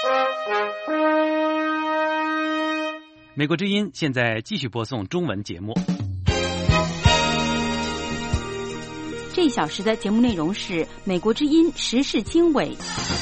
美国之音现在继续播送中文节目。 这一小时的节目内容是美国之音时事经纬。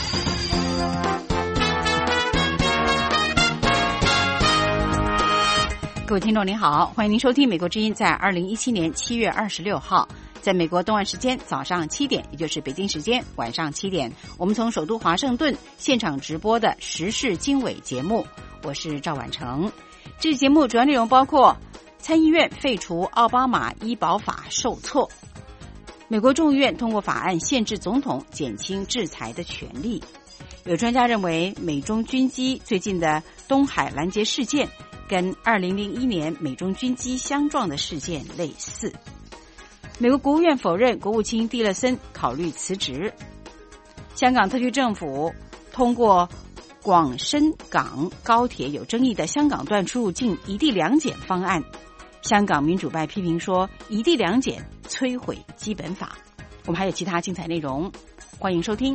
各位听众您好，欢迎您收听美国之音在2017年7月26号在美国东岸时间早上7点，也就是北京时间晚上7点，我们从首都华盛顿现场直播的时事经纬节目，我是赵婉成。这节目主要内容包括参议院废除奥巴马医保法受挫，美国众议院通过法案限制总统减轻制裁的权利，有专家认为美中军机最近的东海拦截事件跟2001年美中军机相撞的事件类似。美国国务院否认国务卿蒂勒森考虑辞职。香港特区政府通过广深港高铁有争议的香港段出入境一地两检方案，香港民主派批评说一地两检摧毁基本法。我们还有其他精彩内容，欢迎收听。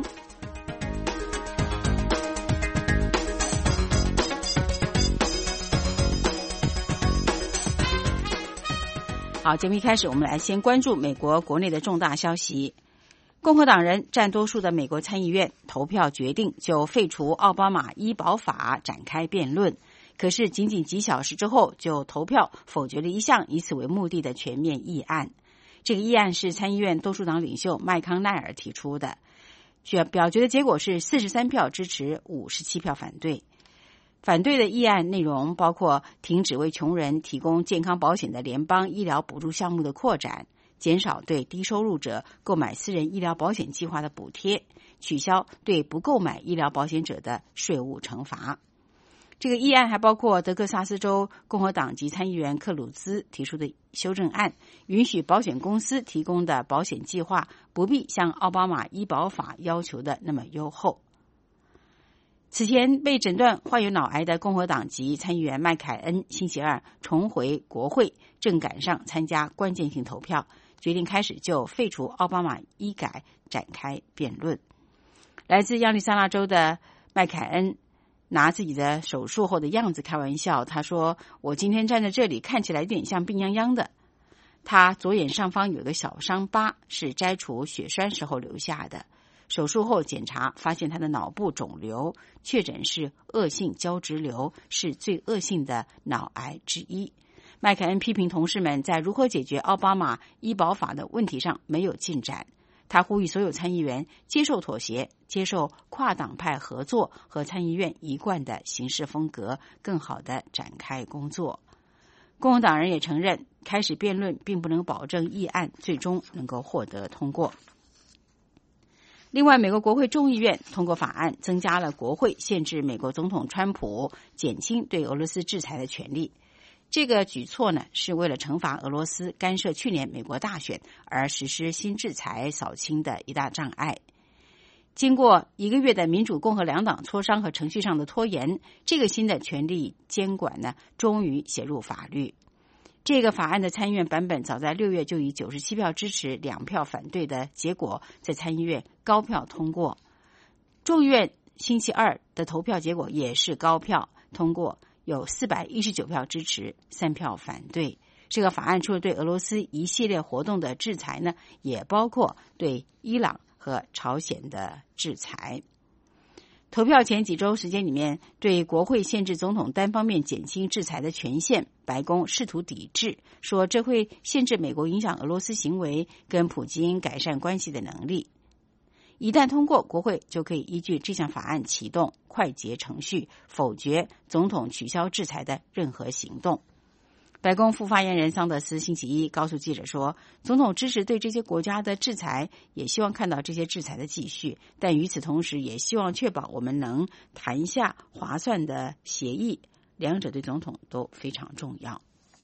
好，节目一开始，我们来先关注美国国内的重大消息。共和党人占多数的美国参议院投票决定就废除奥巴马医保法展开辩论，可是仅仅几小时之后就投票否决了一项以此为目的的全面议案。这个议案是参议院多数党领袖麦康奈尔提出的，表决的结果是43票支持，57票反对。反对的议案内容包括停止为穷人提供健康保险的联邦医疗补助项目的扩展，减少对低收入者购买私人医疗保险计划的补贴，取消对不购买医疗保险者的税务惩罚。这个议案还包括德克萨斯州共和党籍参议员克鲁兹提出的修正案，允许保险公司提供的保险计划不必像奥巴马医保法要求的那么优厚。此前被诊断患有脑癌的共和党籍参议员麦凯恩星期二重回国会，正赶上参加关键性投票，决定开始就废除奥巴马医改展开辩论。来自亚利桑那州的麦凯恩拿自己的手术后的样子开玩笑，他说：“我今天站在这里看起来有点像病殃殃的。”他左眼上方有个小伤疤，是摘除血栓时候留下的。手术后检查发现他的脑部肿瘤，确诊是恶性胶质瘤，是最恶性的脑癌之一。麦凯恩批评同事们在如何解决奥巴马医保法的问题上没有进展。他呼吁所有参议员接受妥协，接受跨党派合作和参议院一贯的行事风格，更好地展开工作。共和党人也承认，开始辩论并不能保证议案最终能够获得通过。另外，美国国会众议院通过法案，增加了国会限制美国总统川普减轻对俄罗斯制裁的权利。这个举措呢，是为了惩罚俄罗斯干涉去年美国大选而实施新制裁扫清的一大障碍。经过1个月的民主共和两党磋商和程序上的拖延，这个新的权力监管呢，终于写入法律。这个法案的参议院版本早在6月就以97票支持2票反对的结果在参议院高票通过。众议院星期二的投票结果也是高票通过，有419票支持，3票反对。这个法案除了对俄罗斯一系列活动的制裁呢，也包括对伊朗和朝鲜的制裁。投票前几周时间里面，对国会限制总统单方面减轻制裁的权限，白宫试图抵制，说这会限制美国影响俄罗斯行为跟普京改善关系的能力。一旦通过，国会就可以依据这项法案启动快捷程序，否决总统取消制裁的任何行动。白宫副发言人桑德斯星期一告诉记者说，总统支持对这些国家的制裁，也希望看到这些制裁的继续，但与此同时也希望确保我们能谈下划算的协议，两者对总统都非常重要。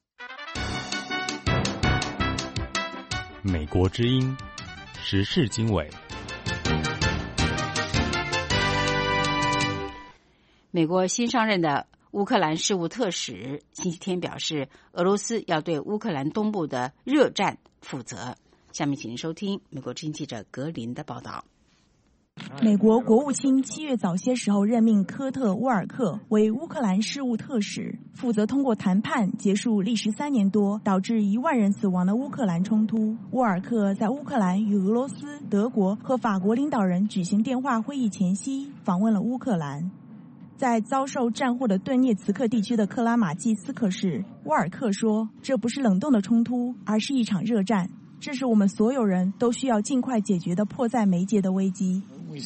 美国之音时事经纬。 美国新上任的乌克兰事务特使星期天表示，俄罗斯要对乌克兰东部的热战负责。下面请您收听美国之音记者格林的报道。 美国国务卿7月早些时候任命科特·沃尔克为乌克兰事务特使，负责通过谈判结束历时3年多导致1万人死亡的乌克兰冲突。沃尔克在乌克兰与俄罗斯、德国和法国领导人举行电话会议前夕访问了乌克兰。在遭受战祸的顿涅茨克地区的克拉马季斯克市，沃尔克说，这不是冷冻的冲突，而是一场热战，这是我们所有人都需要尽快解决的迫在眉睫的危机。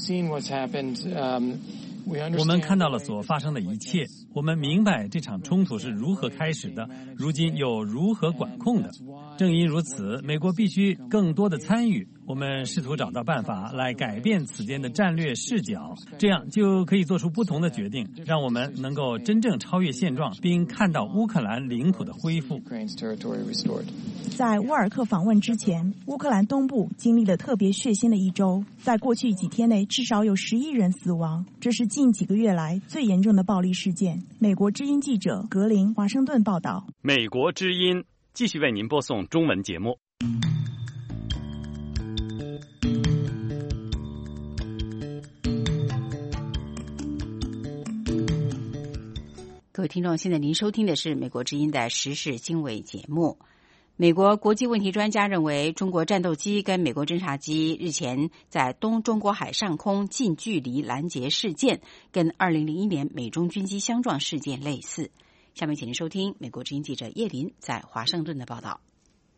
我们看到了所发生的一切，我们明白这场冲突是如何开始的，如今又如何管控的。正因如此，美国必须更多的参与。我们试图找到办法来改变此间的战略视角，这样就可以做出不同的决定，让我们能够真正超越现状，并看到乌克兰领土的恢复。 在沃尔克访问之前，乌克兰东部经历了特别血腥的一周，在过去几天内至少有11人死亡，这是近几个月来最严重的暴力事件。美国之音记者格林华盛顿报道。 美国之音继续为您播送中文节目。 各位听众，现在您收听的是美国之音的时事经纬节目。美国国际问题专家认为，中国战斗机跟美国侦察机日前在东中国海上空近距离拦截事件，跟2001年美中军机相撞事件类似。下面请您收听美国之音记者叶林在华盛顿的报道。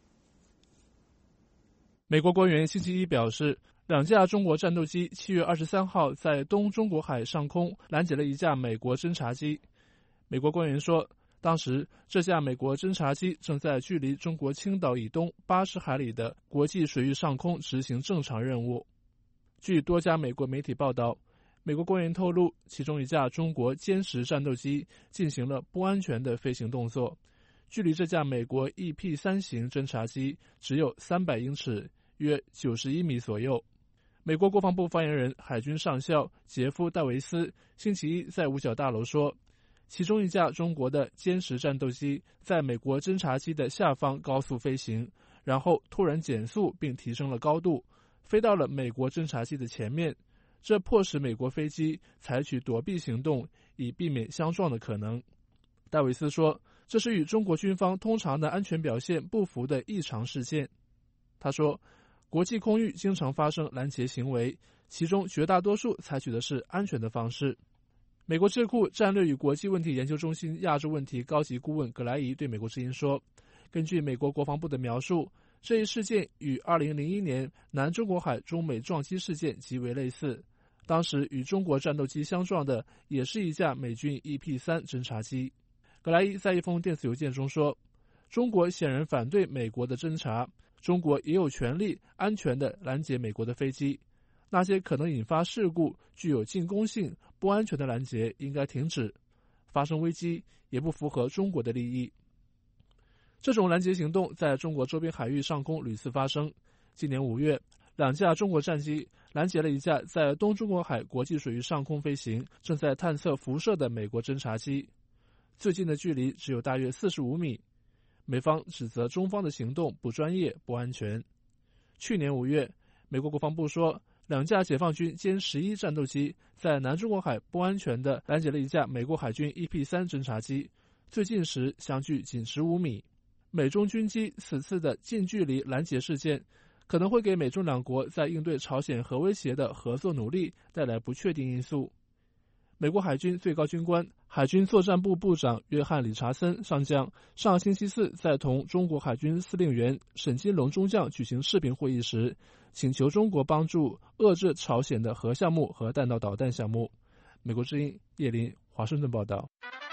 美国官员星期一表示，2架中国战斗机7月23号在东中国海上空拦截了一架美国侦察机。美国官员说，当时这架美国侦察机正在距离中国青岛以东80海里的国际水域上空执行正常任务。据多家美国媒体报道，美国官员透露，其中一架中国歼10战斗机进行了不安全的飞行动作，距离这架美国 EP-3 型侦察机只有300英尺，约91米左右。美国国防部发言人海军上校杰夫·戴维斯星期一在五角大楼说，其中一架中国的歼10战斗机在美国侦察机的下方高速飞行，然后突然减速并提升了高度，飞到了美国侦察机的前面，这迫使美国飞机采取躲避行动，以避免相撞的可能。戴维斯说，这是与中国军方通常的安全表现不符的异常事件。他说，国际空域经常发生拦截行为，其中绝大多数采取的是安全的方式。美国智库战略与国际问题研究中心亚洲问题高级顾问葛莱仪对美国之音说，根据美国国防部的描述，这一事件与2001年南中国海中美撞击事件极为类似，当时与中国战斗机相撞的也是一架美军 EP-3 侦察机。葛莱伊在一封电子邮件中说，中国显然反对美国的侦察，中国也有权利安全地拦截美国的飞机，那些可能引发事故、具有进攻性、不安全的拦截应该停止，发生危机也不符合中国的利益。这种拦截行动在中国周边海域上空屡次发生。今年5月，2架中国战机拦截了一架在东中国海国际水域上空飞行、正在探测辐射的美国侦察机，最近的距离只有大约45米。美方指责中方的行动不专业、不安全。去年5月，美国国防部说，2架解放军歼11战斗机在南中国海不安全地拦截了一架美国海军 EP-3 侦察机，最近时相距仅15米。美中军机此次的近距离拦截事件，可能会给美中两国在应对朝鲜核威胁的合作努力带来不确定因素。美国海军最高军官、海军作战部部长约翰·理查森上将上星期四在同中国海军司令员沈金龙中将举行视频会议时，请求中国帮助遏制朝鲜的核项目和弹道导弹项目。美国之音叶林，华盛顿报道。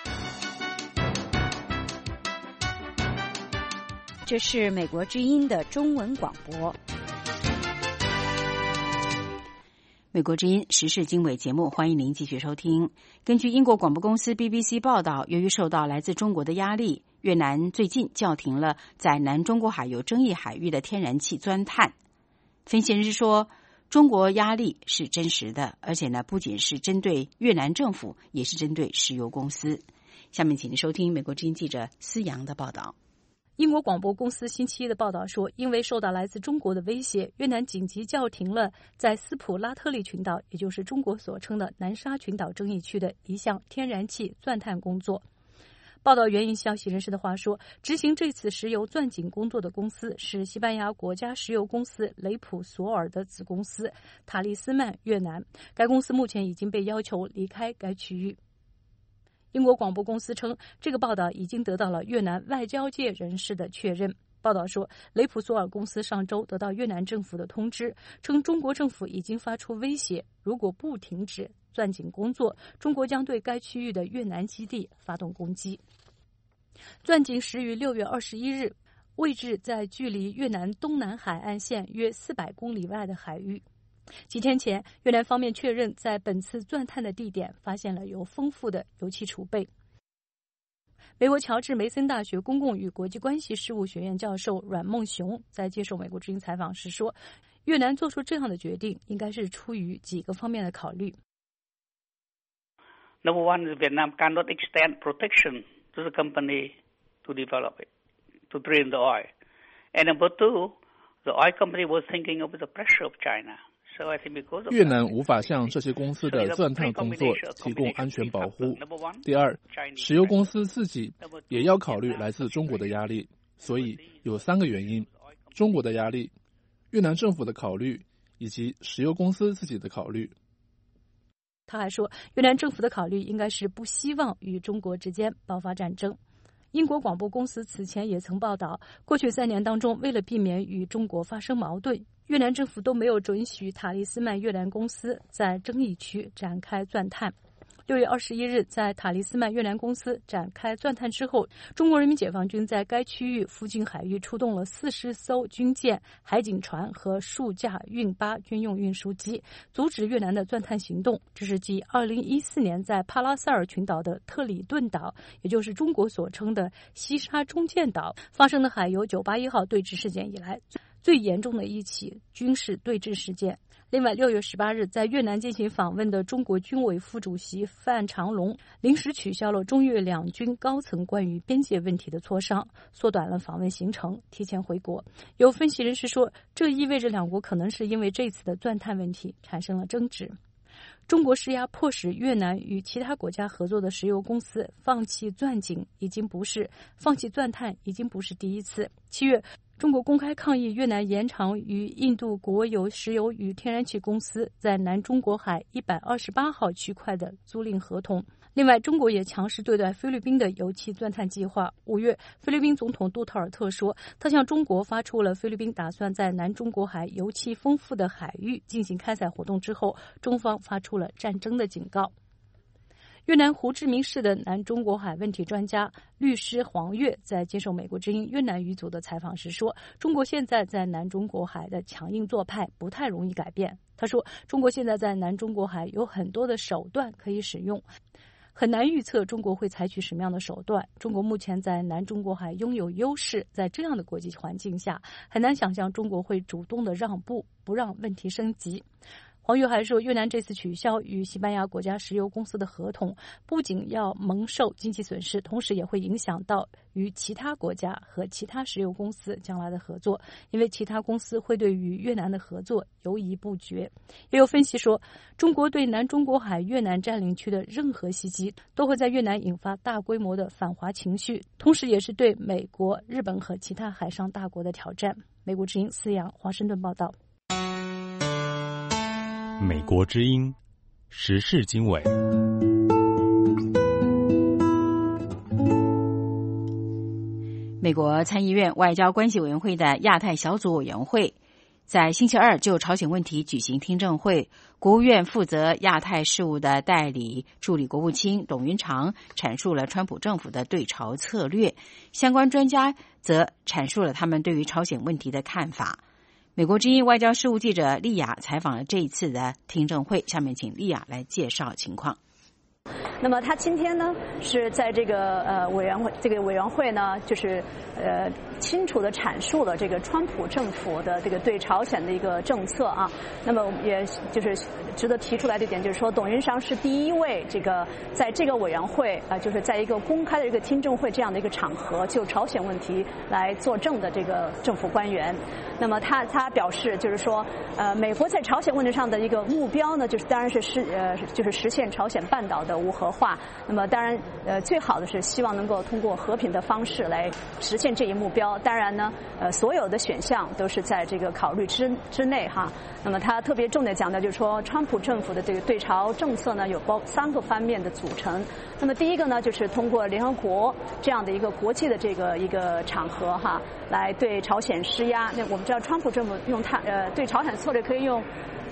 这是美国之音的中文广播。 美国之音时事经纬节目，欢迎您继续收听。根据英国广播公司 BBC 报道，由于受到来自中国的压力，越南最近叫停了在南中国海有争议海域的天然气钻探。分析人士说，中国压力是真实的，而且呢，不仅是针对越南政府，也是针对石油公司。下面请您收听美国之音记者思阳的报道。 英国广播公司星期一的报道说，因为受到来自中国的威胁，越南紧急叫停了在斯普拉特利群岛，也就是中国所称的南沙群岛争议区的一项天然气钻探工作。报道援引消息人士的话说，执行这次石油钻井工作的公司是西班牙国家石油公司雷普索尔的子公司塔利斯曼越南，该公司目前已经被要求离开该区域。英国广播公司称，这个报道已经得到了越南外交界人士的确认。报道说，雷普索尔公司上周得到越南政府的通知，称中国政府已经发出威胁，如果不停止钻井工作，中国将对该区域的越南基地发动攻击。钻井始于6月21日，位置在距离越南东南海岸线约400公里外的海域。几天前，越南方面确认在本次钻探的地点发现了有丰富的油气储备。美国乔治梅森大学公共与国际关系事务学院教授阮梦雄在接受美国之音采访时说，越南做出这样的决定应该是出于几个方面的考虑。 Number one is Vietnam cannot extend protection to the company to develop it, to drain the oil. And number two, the oil company was thinking of the pressure of China. 越南无法向这些公司的钻探工作提供安全保护。第二，石油公司自己也要考虑来自中国的压力，所以有3个原因：中国的压力、越南政府的考虑以及石油公司自己的考虑。 他还说，越南政府的考虑应该是不希望与中国之间爆发战争。英国广播公司此前也曾报道，过去3年当中，为了避免与中国发生矛盾，越南政府都没有准许塔利斯曼越南公司在争议区展开钻探。6月21日，在塔利斯曼越南公司展开钻探之后，中国人民解放军在该区域附近海域出动了40艘军舰、海警船和数架运八军用运输机，阻止越南的钻探行动。这是继2014年在帕拉塞尔群岛的特里顿岛，也就是中国所称的西沙中建岛发生的海油981号对峙事件以来最严重的一起军事对峙事件。另外，6月18日在越南进行访问的中国军委副主席范长龙临时取消了中越两军高层关于边界问题的磋商，缩短了访问行程，提前回国。有分析人士说，这意味着两国可能是因为这次的钻探问题产生了争执。中国施压迫使越南与其他国家合作的石油公司放弃钻探已经不是第一次。7月，中国公开抗议越南延长与印度国有石油与天然气公司在南中国海128号区块的租赁合同。另外，中国也强势对待菲律宾的油气钻探计划。5月，菲律宾总统杜特尔特说，他向中国发出了菲律宾打算在南中国海油气丰富的海域进行开采活动之后，中方发出了战争的警告。越南胡志明市的南中国海问题专家律师黄跃在接受美国之音越南语组的采访时说，中国现在在南中国海的强硬做派不太容易改变。他说，中国现在在南中国海有很多的手段可以使用，很难预测中国会采取什么样的手段。中国目前在南中国海拥有优势，在这样的国际环境下，很难想象中国会主动的让步，不让问题升级。黄跃还说，越南这次取消与西班牙国家石油公司的合同，不仅要蒙受经济损失，同时也会影响到与其他国家和其他石油公司将来的合作，因为其他公司会对与越南的合作犹疑不决。也有分析说，中国对南中国海越南占领区的任何袭击都会在越南引发大规模的反华情绪，同时也是对美国、日本和其他海上大国的挑战。美国之音思阳华盛顿报道。 美国之音时事经纬。 美国参议院外交关系委员会的亚太小组委员会在星期二就朝鲜问题举行听证会，国务院负责亚太事务的代理助理国务卿董云长阐述了川普政府的对朝策略，相关专家则阐述了他们对于朝鲜问题的看法。美国之音外交事务记者莉亚采访了这一次的听证会，下面请莉亚来介绍情况。 那么他今天呢是在这个委员会呢，就是清楚地阐述了这个川普政府的这个对朝鲜的一个政策啊。那么也就是值得提出来的一点就是说，董云裳是第一位这个在这个委员会就是在一个公开的一个听证会这样的一个场合就朝鲜问题来作证的这个政府官员。那么他表示就是说，美国在朝鲜问题上的一个目标呢，就是当然是就是实现朝鲜半岛的无核化。那么当然最好的是希望能够通过和平的方式来实现这一目标。当然呢所有的选项都是在这个考虑之内哈。那么他特别重点讲的就是说，川普政府的这个对朝政策呢有3个方面的组成。那么第一个呢就是通过联合国这样的一个国际的这个一个场合哈，来对朝鲜施压。那我们知道川普政府用对朝鲜策略可以用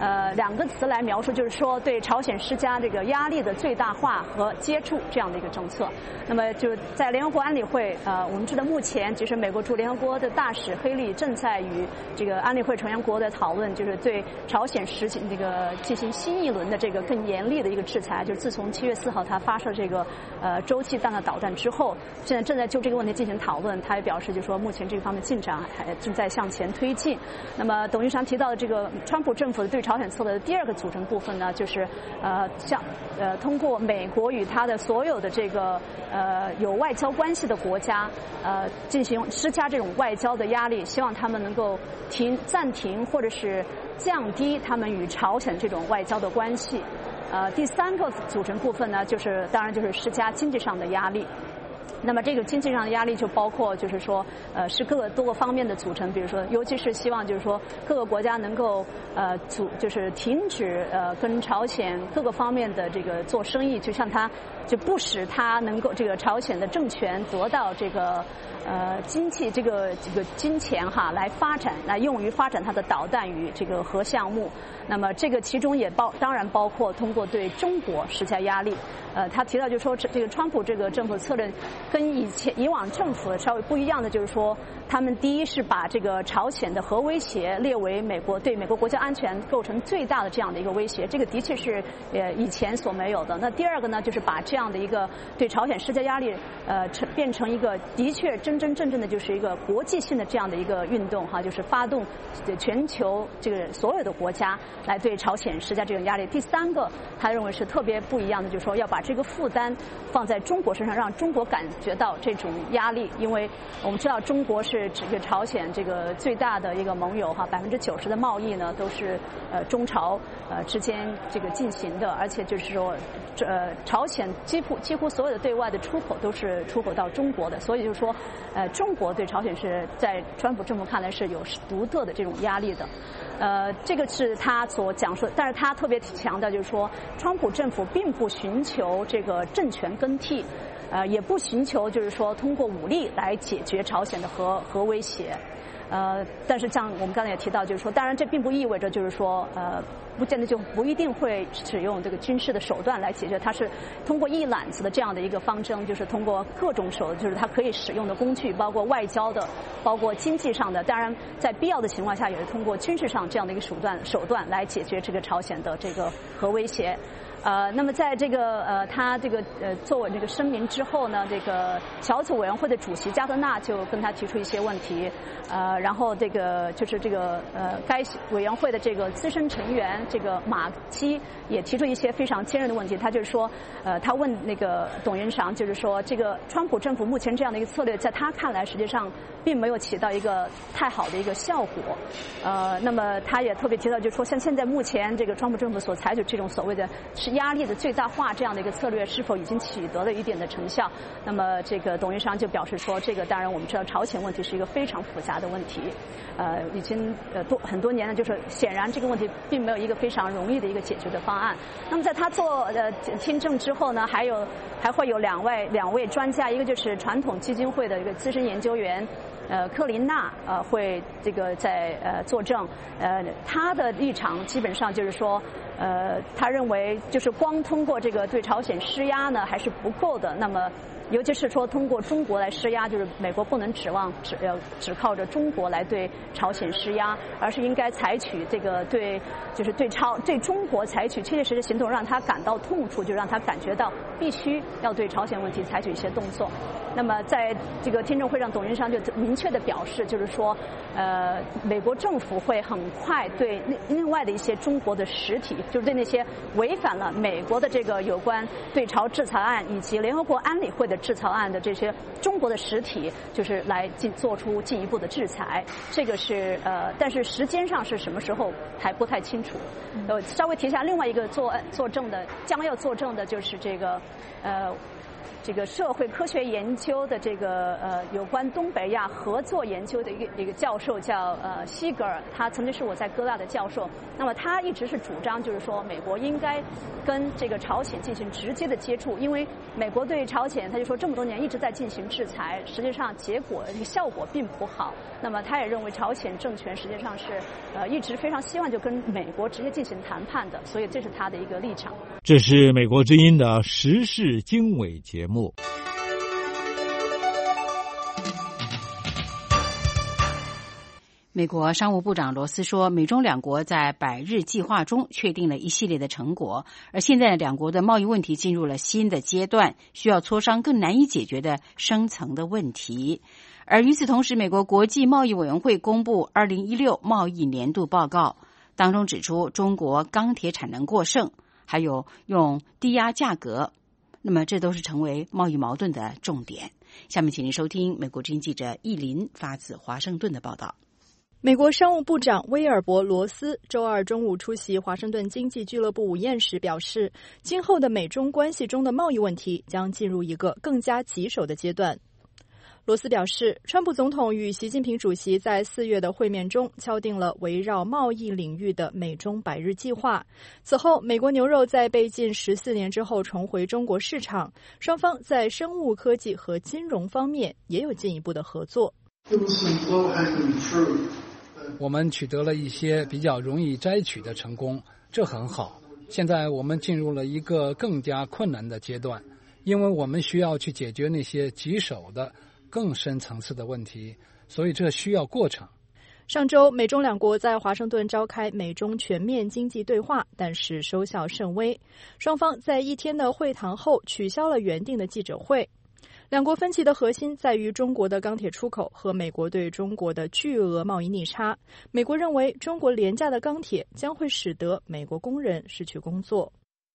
2个词来描述，就是说对朝鲜施加这个压力的最大化和接触这样的一个政策。那么就在联合国安理会我们知道目前就是美国驻联合国的大使黑利正在与这个安理会成员国的讨论，就是对朝鲜实行这个进行新一轮的这个更严厉的一个制裁。就是自从7月4号他发射这个洲际弹道导弹之后，现在正在就这个问题进行讨论。他也表示就是说目前这个方面进展还正在向前推进。那么董云裳提到的这个川普政府的对朝鲜策略的第2个组成部分呢，就是通过美国与他的所有的这个有外交关系的国家进行施加这种外交的压力，希望他们能够暂停或者是降低他们与朝鲜这种外交的关系。第3个组成部分呢，当然就是施加经济上的压力。那么这个经济上的压力就包括就是说是多个方面的组成，比如说尤其是希望就是说各个国家能够就是停止跟朝鲜各个方面的这个做生意，就不使他能够这个朝鲜的政权得到这个经济这个金钱哈来用于发展它的导弹与这个核项目。那么这个其中也当然包括通过对中国施加压力。他提到就是说这个川普这个政府策略跟以往政府稍微不一样的，就是说他们第一是把这个朝鲜的核威胁列为对美国国家安全构成最大的这样的一个威胁，这个的确是以前所没有的。那第2个呢，就是把这样的一个对朝鲜施加压力变成一个的确真正的就是一个国际性的这样的一个运动哈，就是发动全球这个所有的国家来对朝鲜施加这种压力。第3个他认为是特别不一样的，就是说要把这个负担放在中国身上，让中国感觉到这种压力。因为我们知道中国是这个朝鲜这个最大的一个盟友哈，90%的贸易呢都是中朝之间这个进行的，而且就是说朝鲜几乎所有的对外的出口都是出口到中国的，所以就是说中国对朝鲜是在川普政府看来是有独特的这种压力的。这个是他所讲述的，但是他特别强调就是说，川普政府并不寻求这个政权更替，也不寻求就是说通过武力来解决朝鲜的核威胁。但是像我们刚才也提到，就是说，当然这并不意味着就是说不见得就不一定会使用这个军事的手段来解决，它是通过一揽子的这样的一个方针，就是通过各种就是它可以使用的工具，包括外交的，包括经济上的，当然在必要的情况下也是通过军事上这样的一个手段来解决这个朝鲜的这个核威胁。那么在这个他这个作为这个声明之后呢，这个小组委员会的主席加德纳就跟他提出一些问题，然后这个就是这个该委员会的这个资深成员这个马基也提出一些非常尖锐的问题。他就是说他问那个董云裳，就是说这个川普政府目前这样的一个策略，在他看来实际上并没有起到一个太好的一个效果。那么他也特别提到，就是说像现在目前这个川普政府所采取这种所谓的是压力的最大化这样的一个策略，是否已经取得了一点的成效？那么这个董云裳就表示说，这个当然我们知道朝鲜问题是一个非常复杂的问题，已经很多年了，就是显然这个问题并没有一个非常容易的一个解决的方案。那么在他做听证之后呢，还会有两位专家，一个就是传统基金会的一个资深研究员克琳娜会这个在作证，他的立场基本上就是说，他认为就是光通过这个对朝鲜施压呢还是不够的。那么尤其是说通过中国来施压，就是美国不能只靠着中国来对朝鲜施压，而是应该采取这个对中国采取切切实实的行动，让他感到痛处，就让他感觉到必须要对朝鲜问题采取一些动作。那么在这个听证会上，董云商就明确的表示，就是说，美国政府会很快对另外的一些中国的实体，就是对那些违反了美国的这个有关对朝制裁案以及联合国安理会的制裁案的这些中国的实体，就是来做出进一步的制裁。这个是但是时间上是什么时候还不太清楚。稍微提一下另外一个将要作证的就是这个社会科学研究的这个有关东北亚合作研究的一个教授叫西格尔，他曾经是我在哥大的教授。那么他一直是主张就是说美国应该跟这个朝鲜进行直接的接触，因为美国对朝鲜他就说这么多年一直在进行制裁，实际上效果并不好。那么他也认为朝鲜政权实际上是一直非常希望就跟美国直接进行谈判的，所以这是他的一个立场。 这是美国之音的时事经纬节目。 美国商务部长罗斯说，美中两国在百日计划中确定了一系列的成果，而现在两国的贸易问题进入了新的阶段，需要磋商更难以解决的深层的问题。而与此同时，美国国际贸易委员会公布2016贸易年度报告，当中指出中国钢铁产能过剩，还有用低压价格，那么这都是成为贸易矛盾的重点。下面请您收听美国之音记者易林发自华盛顿的报道。 美国商务部长威尔伯·罗斯周二中午出席华盛顿经济俱乐部午宴时表示，今后的美中关系中的贸易问题将进入一个更加棘手的阶段。罗斯表示，川普总统与习近平主席在4月的会面中敲定了围绕贸易领域的美中百日计划。此后，美国牛肉在被禁14年之后重回中国市场，双方在生物科技和金融方面也有进一步的合作。 我们取得了一些比较容易摘取的成功，这很好。现在我们进入了一个更加困难的阶段，因为我们需要去解决那些棘手的更深层次的问题，所以这需要过程。 上周，美中两国在华盛顿召开美中全面经济对话，但是收效甚微。双方在一天的会谈后取消了原定的记者会。两国分歧的核心在于中国的钢铁出口和美国对中国的巨额贸易逆差。美国认为中国廉价的钢铁将会使得美国工人失去工作。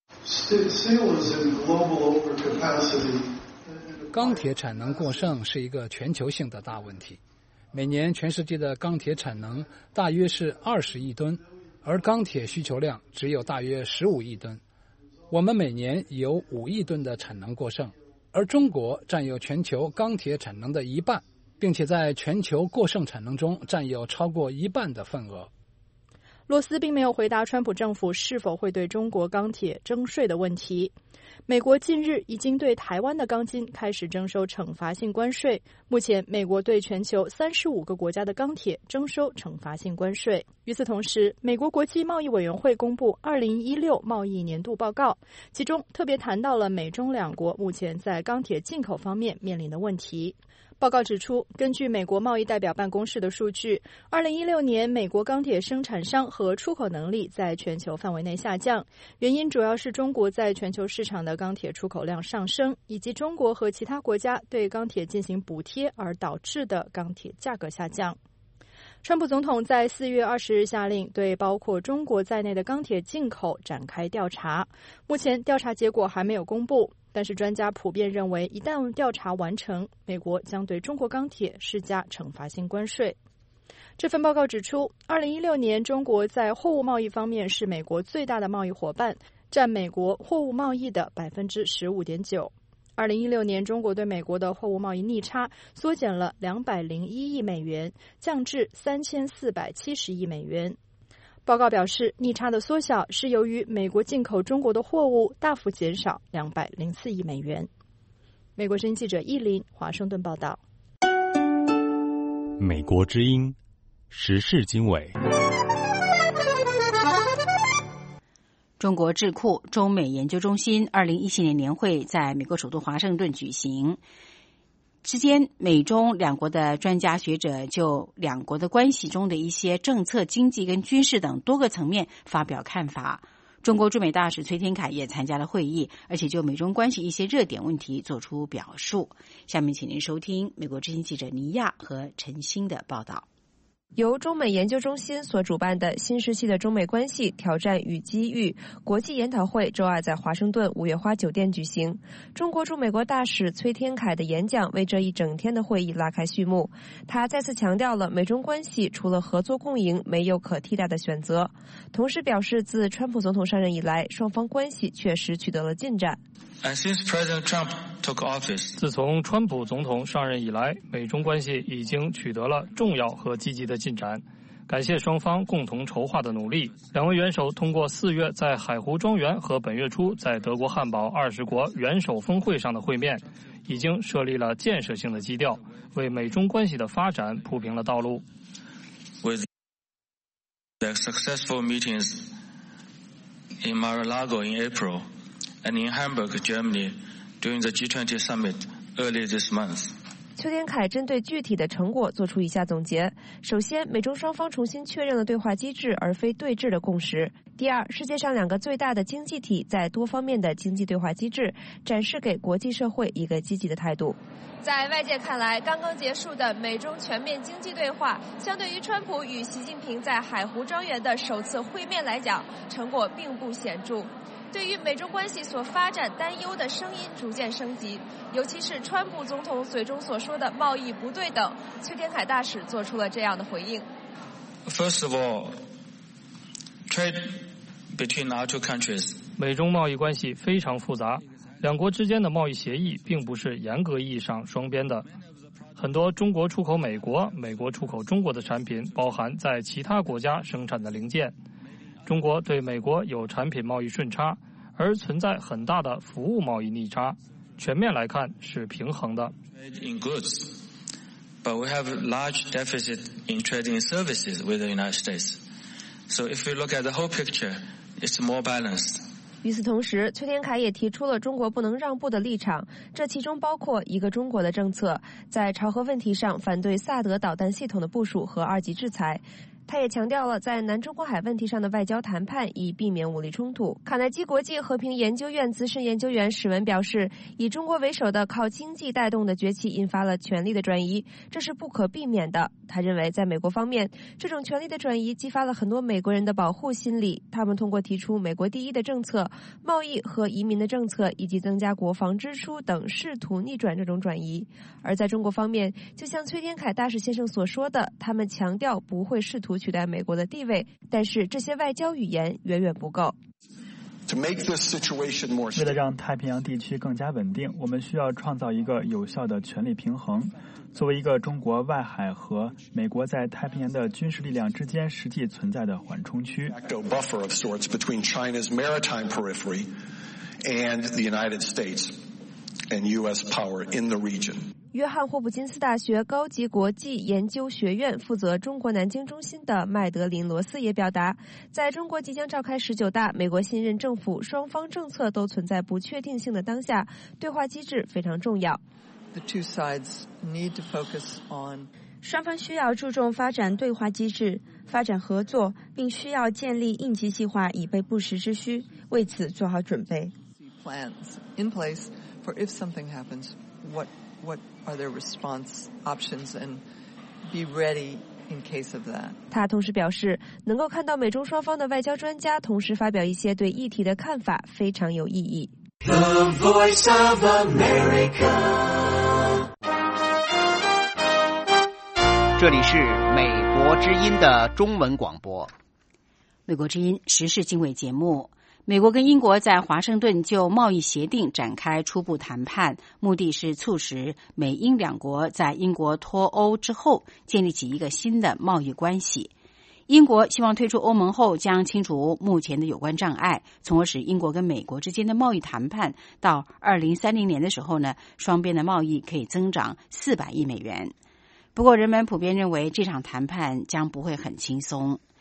钢铁产能过剩是一个全球性的大问题。每年全世界的钢铁产能大约是20亿吨，而钢铁需求量只有大约15亿吨。我们每年有5亿吨的产能过剩，而中国占有全球钢铁产能的1半，并且在全球过剩产能中占有超过1半的份额。 罗斯并没有回答川普政府是否会对中国钢铁征税的问题。美国近日已经对台湾的钢筋开始征收惩罚性关税，目前美国对全球35个国家的钢铁征收惩罚性关税。与此同时，美国国际贸易委员会公布2016贸易年度报告，其中特别谈到了美中两国目前在钢铁进口方面面临的问题。报告指出，根据美国贸易代表办公室的数据，2016年美国钢铁生产商和出口能力在全球范围内下降，原因主要是中国在全球市场的钢铁出口量上升，以及中国和其他国家对钢铁进行补贴而导致的钢铁价格下降。川普总统在4月20日下令对包括中国在内的钢铁进口展开调查，目前调查结果还没有公布，但是专家普遍认为，一旦调查完成，美国将对中国钢铁施加惩罚性关税。这份报告指出，2016年中国在货物贸易方面是美国最大的贸易伙伴，占美国货物贸易的 15.9%。2016年，中国对美国的货物贸易逆差缩减了201亿美元，降至3470亿美元。报告表示，逆差的缩小是由于美国进口中国的货物大幅减少204亿美元。美国之音记者易林，华盛顿报道。 美国之音时事经纬。 中国智库中美研究中心2017年年会在美国首都华盛顿举行，之间美中两国的专家学者就两国的关系中的一些政策、经济跟军事等多个层面发表看法。中国驻美大使崔天凯也参加了会议，而且就美中关系一些热点问题做出表述。下面请您收听美国之音记者尼亚和陈欣的报道。 由中美研究中心所主办的新时期的中美关系挑战与机遇国际研讨会周二在华盛顿五月花酒店举行。中国驻美国大使崔天凯的演讲为这一整天的会议拉开序幕。他再次强调了美中关系除了合作共赢没有可替代的选择，同时表示自川普总统上任以来，双方关系确实取得了进展。 自从川普总统上任以来，美中关系已经取得了重要和积极的进展。感谢双方共同筹划的努力，两位元首通过4月在海湖庄园和本月初在德国汉堡20国元首峰会上的会面，已经设立了建设性的基调，为美中关系的发展铺平了道路。 With the successful meetings in Mar-a-Lago in April and in Hamburg, Germany, during the G20 summit early this month. 邱天凯针对具体的成果做出以下总结：首先，美中双方重新确认了对话机制而非对峙的共识；第二，世界上两个最大的经济体在多方面的经济对话机制展示给国际社会一个积极的态度。在外界看来，刚刚结束的美中全面经济对话，相对于川普与习近平在海湖庄园的首次会面来讲，成果并不显著。对于美中关系所发展担忧的声音逐渐升级，尤其是川普总统嘴中所说的贸易不对等，崔天凯大使做出了这样的回应。 First of all, trade between our two countries. 美中贸易关系非常复杂，两国之间的贸易协议并不是严格意义上双边的。很多中国出口美国、美国出口中国的产品包含在其他国家生产的零件。中国对美国有产品贸易顺差，而存在很大的服务贸易逆差。全面来看是平衡的。 In goods, but we have a large deficit in trade in services with the United States. So if we look at the whole picture, it's more balanced. 与此同时，崔天凯也提出了中国不能让步的立场，这其中包括一个中国的政策，在朝核问题上反对萨德导弹系统的部署和2级制裁。他也强调了在南中国海问题上的外交谈判，以避免武力冲突。卡耐基国际和平研究院资深研究员史文表示，以中国为首的靠经济带动的崛起引发了权力的转移，这是不可避免的。他认为在美国方面，这种权力的转移激发了很多美国人的保护心理，他们通过提出美国第一的政策、贸易和移民的政策以及增加国防支出等，试图逆转这种转移。而在中国方面，就像崔天凯大使先生所说的，他们强调不会试图取代美国的地位，但是这些外交语言远远不够。 为了让太平洋地区更加稳定，我们需要创造一个有效的权力平衡。作为一个中国外海和美国在太平洋的军事力量之间实际存在的缓冲区。 约翰霍普金斯大学高级国际研究学院负责中国南京中心的麦德林罗斯也表达，在中国即将召开19大、美国新任政府双方政策都存在不确定性的当下，对话机制非常重要。 双方需要注重发展对话机制，发展合作，并需要建立应急计划以备不时之需，为此做好准备。 What are their response options and be ready in case of that. 他同时表示，能够看到美中双方的外交专家同时发表一些对议题的看法，非常有意义。 The Voice of America. 这里是美国之音的中文广播。 美国之音时事经纬节目。美国跟英国在华盛顿就贸易协定展开初步谈判，目的是促使美英两国在英国脱欧之后建立起一个新的贸易关系。英国希望退出欧盟后将清除目前的有关障碍，从而使英国跟美国之间的贸易谈判到2030年的时候呢，双边的贸易可以增长400亿美元。不过人们普遍认为这场谈判将不会很轻松。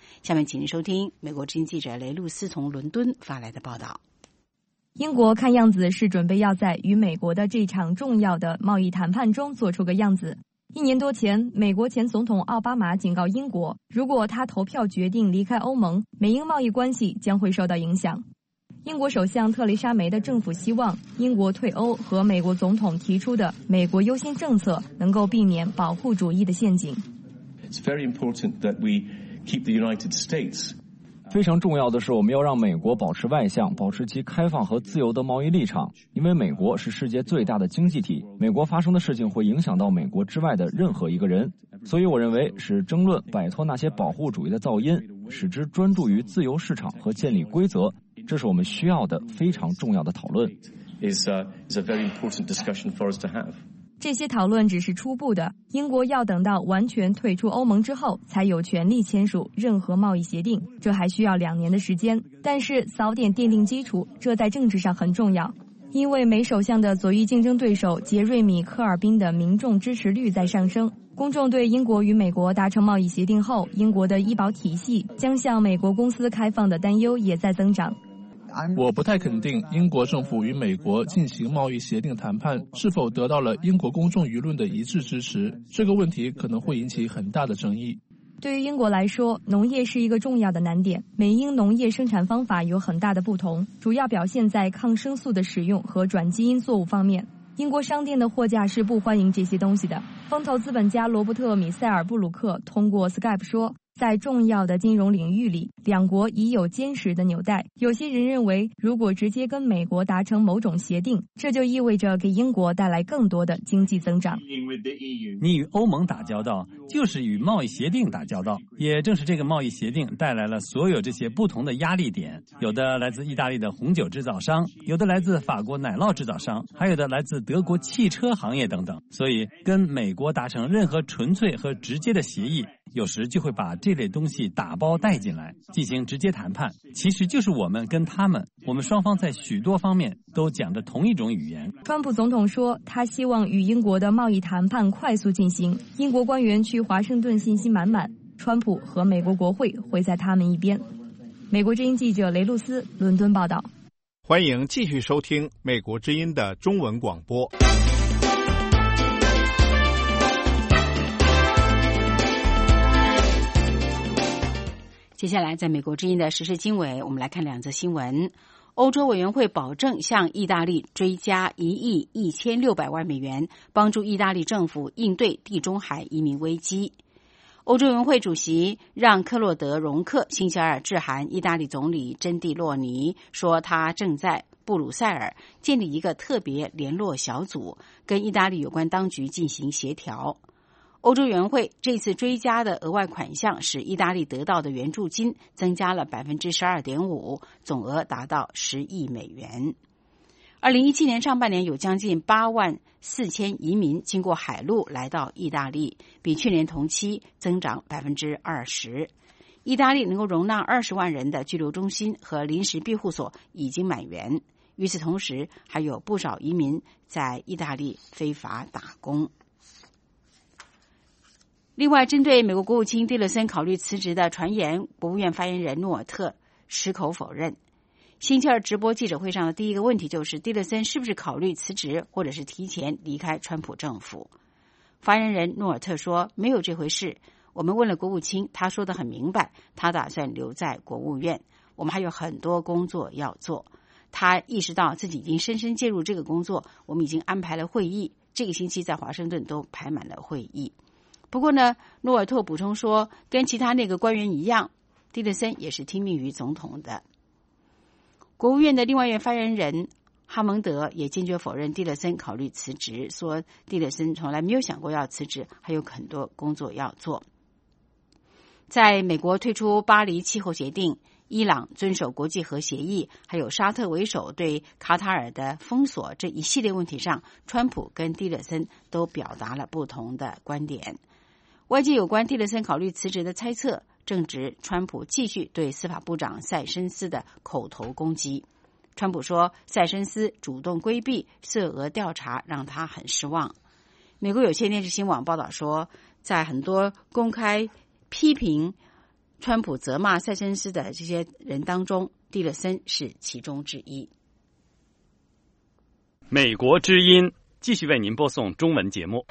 下面请您收听美国之音记者雷露斯从伦敦发来的报道。 英国看样子是准备要在与美国的这场重要的贸易谈判中做出个样子。1年多前，美国前总统奥巴马警告英国，如果他投票决定离开欧盟，美英贸易关系将会受到影响。英国首相特蕾莎梅的政府希望英国退欧和美国总统提出的美国优先政策能够避免保护主义的陷阱。 It's very important that we keep the United States 非常重要的是，我们要让美国保持外向，保持其开放和自由的贸易立场，因为美国是世界最大的经济体，美国发生的事情会影响到美国之外的任何一个人。所以我认为，使争论摆脱那些保护主义的噪音，使之专注于自由市场和建立规则，这是我们需要的非常重要的讨论。 is a very important discussion for us to have. 这些讨论只是初步的，英国要等到完全退出欧盟之后，才有权利签署任何贸易协定，这还需要2年的时间。但是早点奠定基础，这在政治上很重要。因为梅首相的左翼竞争对手杰瑞米·科尔宾的民众支持率在上升，公众对英国与美国达成贸易协定后，英国的医保体系将向美国公司开放的担忧也在增长。 我不太肯定英国政府与美国进行贸易协定谈判是否得到了英国公众舆论的一致支持，这个问题可能会引起很大的争议。 对于英国来说，农业是一个重要的难点。美英农业生产方法有很大的不同，主要表现在抗生素的使用和转基因作物方面。英国商店的货架是不欢迎这些东西的。风投资本家罗伯特·米塞尔布鲁克通过 Skype 说，在重要的金融领域里，两国已有坚实的纽带。有些人认为，如果直接跟美国达成某种协定，这就意味着给英国带来更多的经济增长。 你与欧盟打交道，就是与贸易协定打交道。也正是这个贸易协定带来了所有这些不同的压力点，有的来自意大利的红酒制造商，有的来自法国奶酪制造商，还有的来自德国汽车行业等等。所以跟美国达成任何纯粹和直接的协议，有时就会把这类东西打包带进来，进行直接谈判。其实就是我们跟他们，我们双方在许多方面都讲着同一种语言。 川普总统说，他希望与英国的贸易谈判快速进行。英国官员去华盛顿信心满满，川普和美国国会会在他们一边。美国之音记者雷露斯，伦敦报道。 欢迎继续收听美国之音的中文广播。 接下来在美国之音的时事经纬，我们来看2则新闻。欧洲委员会保证向意大利追加1亿1600万美元，帮助意大利政府应对地中海移民危机。欧洲委员会主席让·克洛德·容克星期二致函意大利总理珍蒂洛尼，说他正在布鲁塞尔建立一个特别联络小组，跟意大利有关当局进行协调。欧洲委员会这次追加的额外款项使意大利得到的援助金增加了 12.5%， 总额达到10亿美元。2017年上半年有将近84000移民经过海路来到意大利，比去年同期增长 20%。意大利能够容纳20万人的居留中心和临时庇护所已经满员。与此同时，还有不少移民在意大利非法打工。另外，针对美国国务卿蒂勒森考虑辞职的传言，国务院发言人诺尔特矢口否认。星期二直播记者会上的第一个问题就是蒂勒森是不是考虑辞职或者是提前离开川普政府。发言人诺尔特说，没有这回事，我们问了国务卿，他说得很明白，他打算留在国务院，我们还有很多工作要做。他意识到自己已经深深介入这个工作，我们已经安排了会议，这个星期在华盛顿都排满了会议。不过呢，诺尔特补充说，跟其他那个官员一样，蒂勒森也是听命于总统的。国务院的另外一位发言人哈蒙德也坚决否认蒂勒森考虑辞职，说蒂勒森从来没有想过要辞职，还有很多工作要做。在美国退出巴黎气候协定、伊朗遵守国际核协议，还有沙特为首对卡塔尔的封锁这一系列问题上，川普跟蒂勒森都表达了不同的观点。外界有关蒂勒森考虑辞职的猜测，正值川普继续对司法部长塞申斯的口头攻击。川普说，塞申斯主动规避涉俄调查，让他很失望。美国有线电视新闻网报道说，在很多公开批评川普责骂塞申斯的这些人当中，蒂勒森是其中之一。 美国之音继续为您播送中文节目。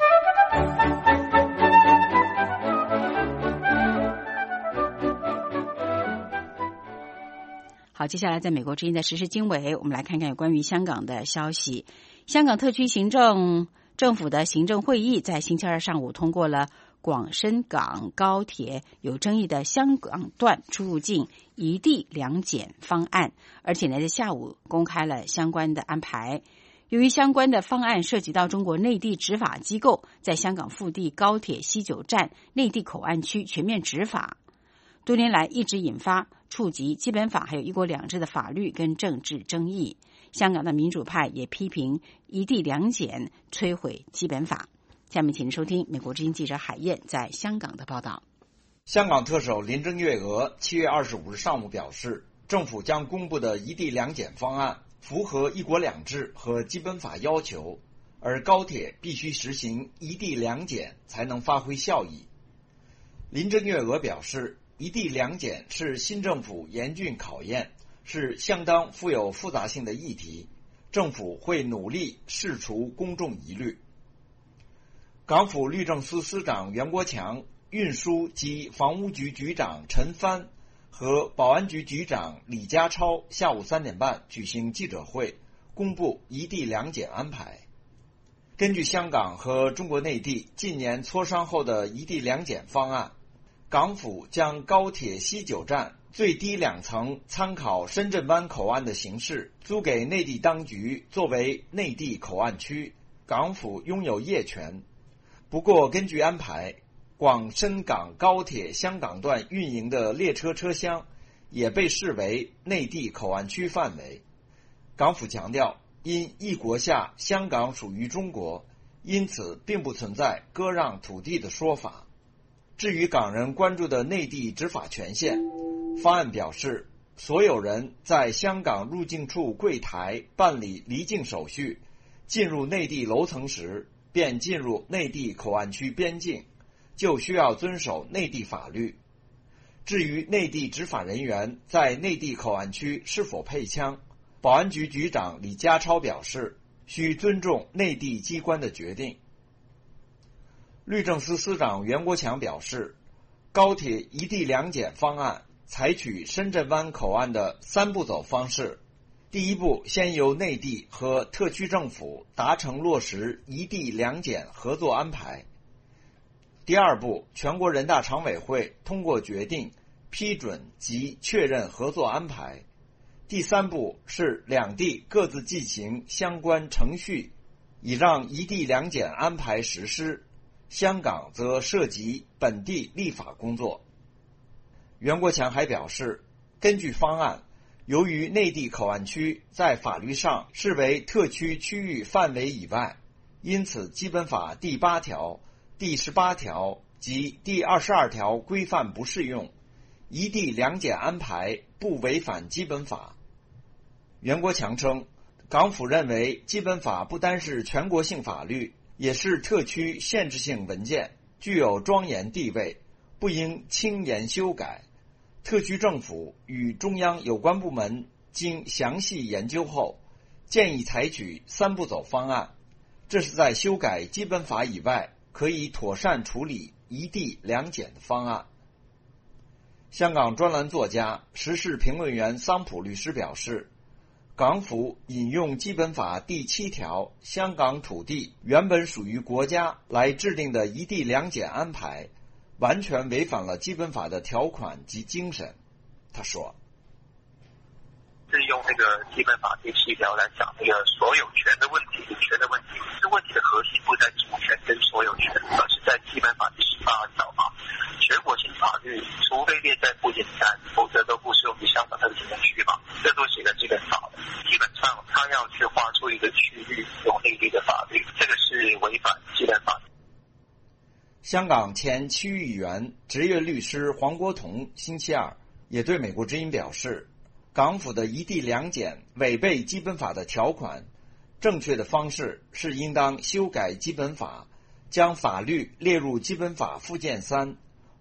好，接下来在美国之音的时事经纬，我们来看看有关于香港的消息。香港特区政府的行政会议在星期二上午通过了广深港高铁有争议的香港段出入境一地两检方案，而且呢在下午公开了相关的安排。由于相关的方案涉及到中国内地执法机构在香港腹地高铁西九站内地口岸区全面执法，多年来一直引发触及基本法还有一国两制的法律跟政治争议。香港的民主派也批评一地两检摧毁基本法。下面请收听美国之音记者海燕在香港的报道。 香港特首林郑月娥7月25日上午表示，政府将公布的一地两检方案符合一国两制和基本法要求，而高铁必须实行一地两检才能发挥效益。林郑月娥表示，一地两检是新政府严峻考验，是相当富有复杂性的议题，政府会努力释除公众疑虑。港府律政司司长袁国强、运输及房屋局局长陈帆和保安局局长李家超下午3点半举行记者会，公布一地两检安排。根据香港和中国内地近年磋商后的一地两检方案，港府将高铁西九站最低2层参考深圳湾口岸的形式租给内地当局作为内地口岸区，港府拥有业权。不过根据安排，广深港高铁香港段运营的列车车厢也被视为内地口岸区范围。港府强调，因一国下香港属于中国，因此并不存在割让土地的说法。至于港人关注的内地执法权限，方案表示，所有人在香港入境处柜台办理离境手续，进入内地楼层时便进入内地口岸区边境，就需要遵守内地法律。至于内地执法人员在内地口岸区是否配枪，保安局局长李家超表示，需尊重内地机关的决定。律政司司长袁国强表示，高铁一地两检方案采取深圳湾口岸的3步走方式。第一步，先由内地和特区政府达成落实一地两检合作安排。第二步，全国人大常委会通过决定，批准及确认合作安排。第三步是两地各自进行相关程序，以让一地两检安排实施。香港则涉及本地立法工作。袁国强还表示，根据方案，由于内地口岸区在法律上视为特区区域范围以外，因此基本法第8条、第18条及第22条规范不适用，一地两检安排不违反基本法。袁国强称，港府认为基本法不单是全国性法律，也是特区限制性文件，具有庄严地位，不应轻言修改。特区政府与中央有关部门经详细研究后，建议采取3步走方案，这是在修改基本法以外可以妥善处理一地两检的方案。香港专栏作家、时事评论员桑普律师表示，港府引用基本法第7条香港土地原本属于国家来制定的一地两检安排，完全违反了基本法的条款及精神。他说， 是用那个基本法第7条来讲那个所有权的问题、主权的问题，这问题的核心不在主权跟所有权，而是在基本法第18条嘛。全国性法律除非列在附件3，否则都不适用于香港特别行政区嘛，这都写在基本法的。基本上他要去划出一个区域用内地的法律，这个是违反基本法。 香港前区域议员、职业律师黄国同星期二也对美国之音表示，港府的一地两检违背基本法的条款，正确的方式是应当修改基本法，将法律列入基本法附件3，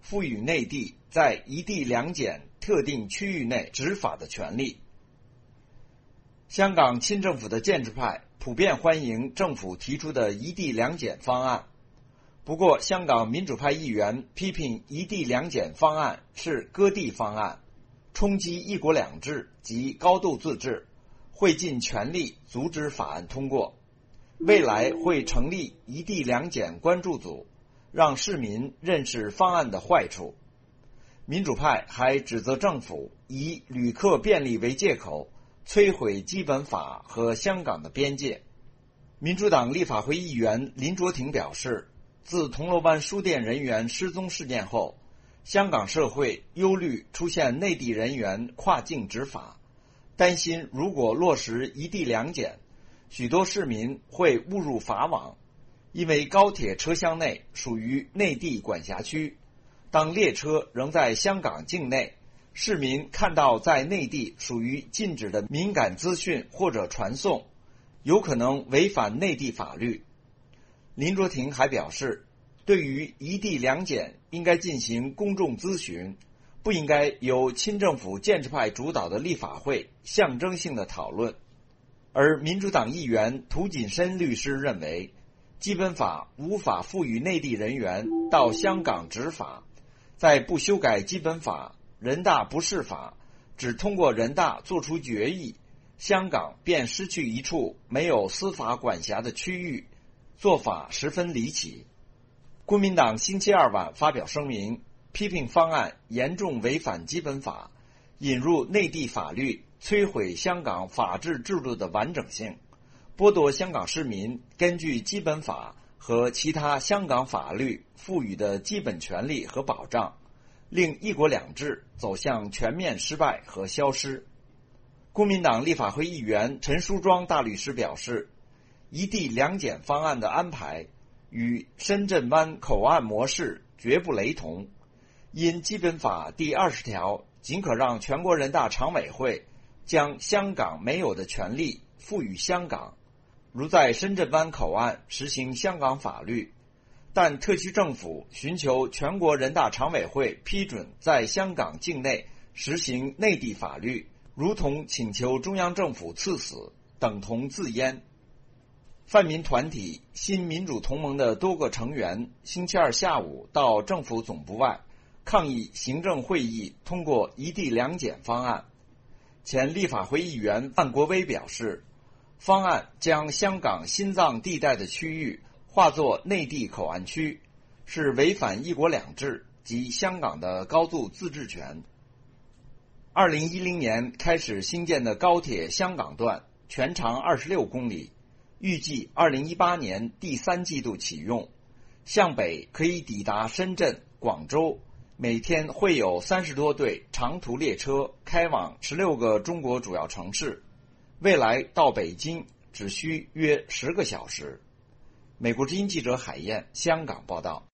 赋予内地在一地两检特定区域内执法的权利。香港亲政府的建制派普遍欢迎政府提出的一地两检方案，不过香港民主派议员批评一地两检方案是割地方案，冲击一国两制及高度自治，会尽全力阻止法案通过。未来会成立一地两检关注组，让市民认识方案的坏处。民主派还指责政府以旅客便利为借口，摧毁基本法和香港的边界。民主党立法会议员林卓廷表示，自铜锣湾书店人员失踪事件后，香港社会忧虑出现内地人员跨境执法，担心如果落实一地两检，许多市民会误入法网，因为高铁车厢内属于内地管辖区，当列车仍在香港境内，市民看到在内地属于禁止的敏感资讯或者传送，有可能违反内地法律。林卓廷还表示，对于一地两检应该进行公众咨询，不应该由亲政府建制派主导的立法会象征性的讨论。而民主党议员涂谨申律师认为，基本法无法赋予内地人员到香港执法，在不修改基本法，人大不释法，只通过人大作出决议，香港便失去一处没有司法管辖的区域，做法十分离奇。国民党星期二晚发表声明，批评方案严重违反基本法，引入内地法律，摧毁香港法治制度的完整性，剥夺香港市民根据基本法和其他香港法律赋予的基本权利和保障，令一国两制走向全面失败和消失。公民党立法会议员陈淑庄大律师表示，一地两检方案的安排与深圳湾口岸模式绝不雷同，因基本法第20条仅可让全国人大常委会将香港没有的权利赋予香港，如在深圳湾口岸实行香港法律，但特区政府寻求全国人大常委会批准在香港境内实行内地法律，如同请求中央政府赐死，等同自阉。泛民团体新民主同盟的多个成员星期二下午到政府总部外抗议行政会议通过一地两检方案。前立法会议员范国威表示，方案将香港心脏地带的区域划作内地口岸区，是违反一国两制及香港的高度自治权。2010年开始兴建的高铁香港段全长26公里，预计2018年第3季度启用，向北可以抵达深圳、广州，每天会有30多对长途列车开往16个中国主要城市，未来到北京只需约10个小时。美国之音记者海燕香港报道。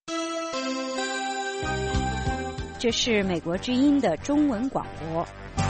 这是美国之音的中文广播。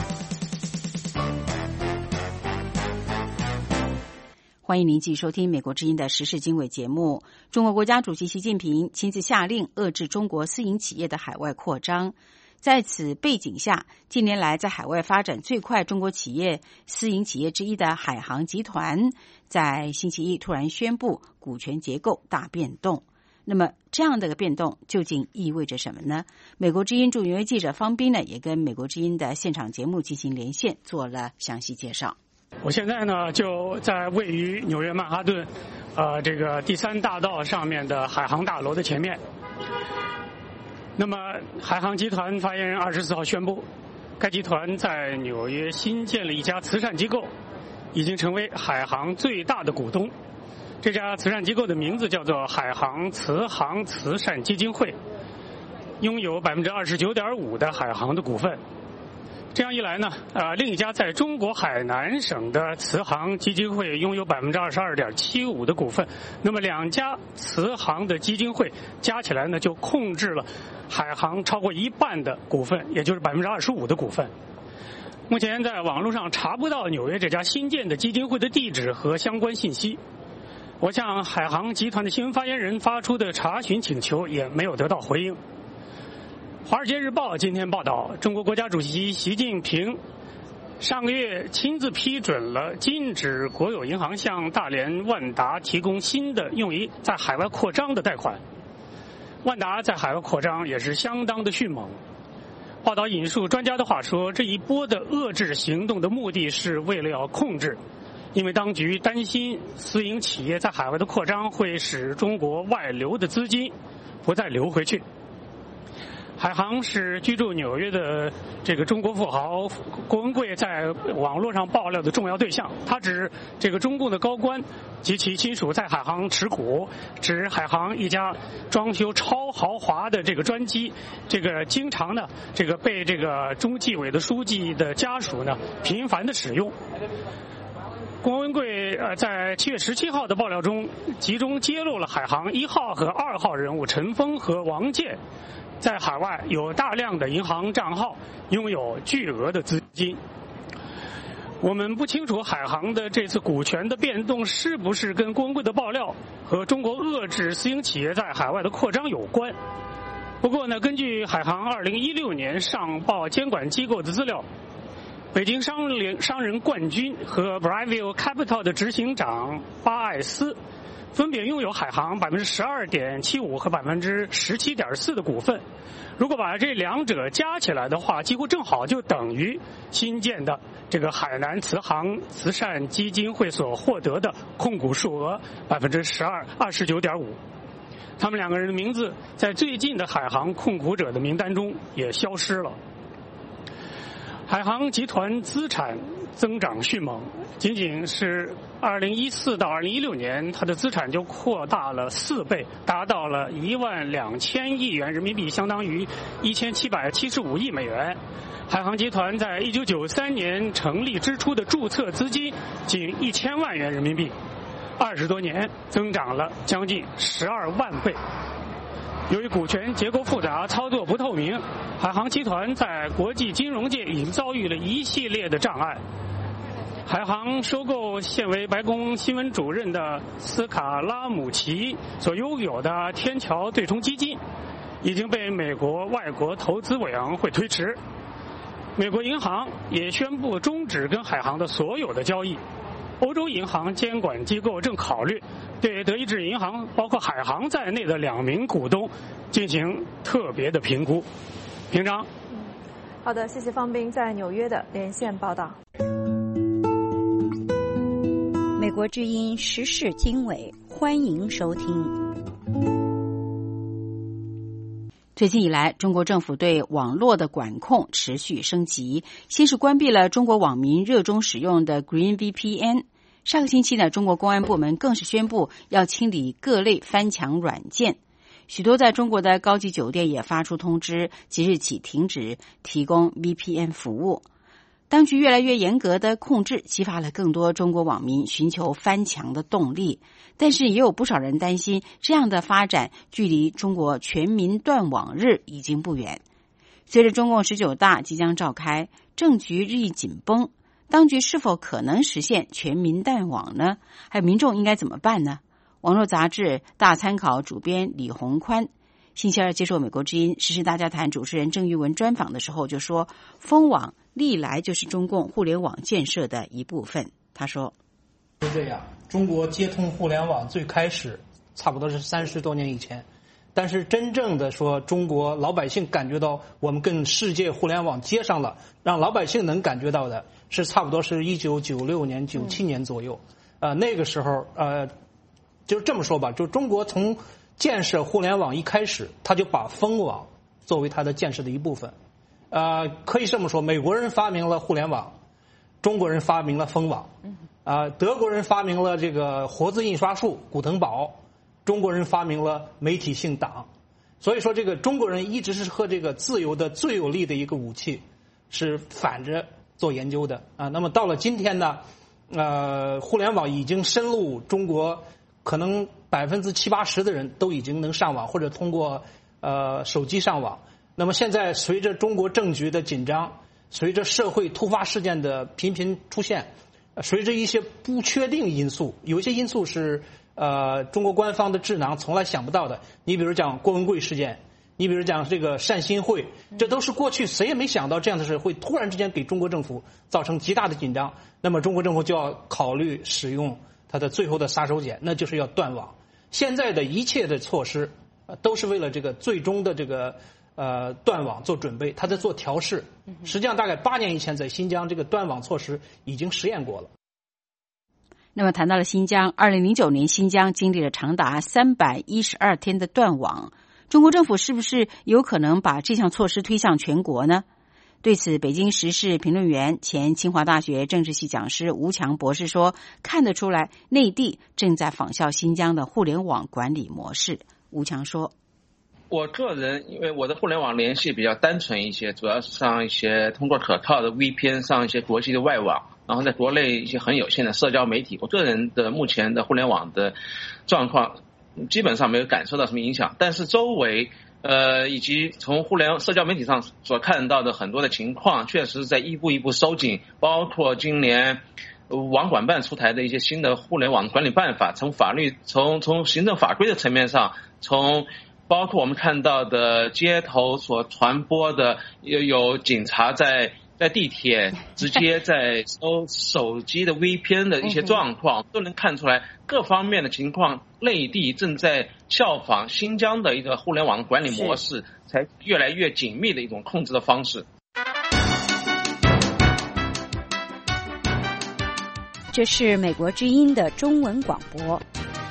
欢迎您继续收听美国之音的时事经纬节目。中国国家主席习近平亲自下令遏制中国私营企业的海外扩张。在此背景下，近年来在海外发展最快中国企业私营企业之一的海航集团，在星期一突然宣布股权结构大变动。那么这样的一个变动究竟意味着什么呢？美国之音驻纽约记者方斌呢，也跟美国之音的现场节目进行连线，做了详细介绍。 我现在呢就在位于纽约曼哈顿，这个第3大道上面的海航大楼的前面。那么，海航集团发言人24号宣布，该集团在纽约新建了一家慈善机构，已经成为海航最大的股东。这家慈善机构的名字叫做海航慈航慈善基金会，拥有29.5%的海航的股份。这样一来呢，另一家在中国海南省的慈航基金会拥有22.75%的股份。那么两家慈航的基金会加起来呢，就控制了海航超过一半的股份，也就是25%的股份。目前在网络上查不到纽约这家新建的基金会的地址和相关信息。我向海航集团的新闻发言人发出的查询请求也没有得到回应。 华尔街日报今天报道，中国国家主席习近平上个月亲自批准了禁止国有银行向大连万达提供新的用于在海外扩张的贷款。万达在海外扩张也是相当的迅猛。报道引述专家的话说，这一波的遏制行动的目的是为了要控制，因为当局担心私营企业在海外的扩张会使中国外流的资金不再流回去。海航是居住纽约的这个中国富豪郭文贵在网络上爆料的重要对象。他指这个中共的高官及其亲属在海航持股，指海航一家装修超豪华的这个专机，这个经常呢这个被这个中纪委的书记的家属呢频繁的使用。郭文贵在7月17号的爆料中，集中揭露了海航1号和2号人物陈峰和王健在海外有大量的银行账号，拥有巨额的资金。我们不清楚海航的这次股权的变动是不是跟郭文贵的爆料和中国遏制私营企业在海外的扩张有关。不过呢，根据海航2016年上报监管机构的资料，北京商人冠军和 Bravio Capital 的执行长巴艾斯分别拥有海航12.75%和17.4%的股份。如果把这两者加起来的话，几乎正好就等于新建的这个海南慈航慈善基金会所获得的控股数额29.5%。他们两个人的名字在最近的海航控股者的名单中也消失了。海航集团资产增长迅猛，仅仅是2014到2016年，它的资产就扩大了4倍，达到了12000亿元人民币，相当于1775亿美元。海航集团在1993年成立之初的注册资金仅1000万元人民币，20多年增长了将近12万倍。由于股权结构复杂、操作不透明，海航集团在国际金融界已经遭遇了一系列的障碍。海航收购现为白宫新闻主任的斯卡拉姆齐所拥有的天桥对冲基金，已经被美国外国投资委员会推迟。美国银行也宣布终止跟海航的所有的交易。欧洲银行监管机构正考虑对德意志银行包括海航在内的2名股东进行特别的评估。平常。 好的，谢谢方斌在纽约的连线报道。 美国之音时事经纬，欢迎收听。最近以来，中国政府对网络的管控持续升级，先是关闭了中国网民热衷使用的 Green VPN。上个星期呢，中国公安部门更是宣布要清理各类翻墙软件。许多在中国的高级酒店也发出通知，即日起停止提供 VPN 服务。当局越来越严格的控制，激发了更多中国网民寻求翻墙的动力。但是也有不少人担心，这样的发展距离中国全民断网日已经不远。随着中共19大即将召开，政局日益紧绷，当局是否可能实现全民断网呢？还有民众应该怎么办呢？网络杂志大参考主编李宏宽星期二接受美国之音时事大家谈主持人郑玉文专访的时候就说，封网历来就是中共互联网建设的一部分。他说， 是这样，中国接通互联网最开始差不多是30多年以前，但是真正的说中国老百姓感觉到我们跟世界互联网接上了，让老百姓能感觉到的是差不多是1996年97年左右。那个时候就这么说吧，就中国从建设互联网一开始，他就把封网作为他的建设的一部分。可以这么说，美国人发明了互联网，中国人发明了封网。德国人发明了这个活字印刷术古腾堡，中国人发明了媒体性党。所以说这个中国人一直是和这个自由的最有力的一个武器是反着做研究的。那么到了今天呢，互联网已经深入中国，可能70-80%的人都已经能上网，或者通过手机上网。那么现在随着中国政局的紧张，随着社会突发事件的频频出现，随着一些不确定因素，有一些因素是中国官方的智囊从来想不到的。你比如讲郭文贵事件， 你比如讲这个善心会，这都是过去谁也没想到这样的事会突然之间给中国政府造成极大的紧张，那么中国政府就要考虑使用它的最后的杀手锏，那就是要断网。现在的一切的措施都是为了这个最终的这个断网做准备，他在做调试。实际上大概8年以前在新疆这个断网措施已经实验过了。 那么谈到了新疆，2009年新疆经历了长达312天的断网，中国政府是不是有可能把这项措施推向全国呢？对此，北京时事评论员、前清华大学政治系讲师吴强博士说，看得出来内地正在仿效新疆的互联网管理模式。吴强说， 我个人因为我的互联网联系比较单纯一些，主要是上一些通过可靠的 VPN 上一些国际的外网，然后在国内一些很有限的社交媒体。我个人的目前的互联网的状况基本上没有感受到什么影响，但是周围以及从社交媒体上所看到的很多的情况，确实在一步一步收紧，包括今年网管办出台的一些新的互联网管理办法，从行政法规的层面上，包括我们看到的街头所传播的有警察在地铁直接在收手机的 VPN 的一些状况，都能看出来各方面的情况，内地正在效仿新疆的一个互联网管理模式，才越来越紧密的一种控制的方式。 这是美国之音的中文广播。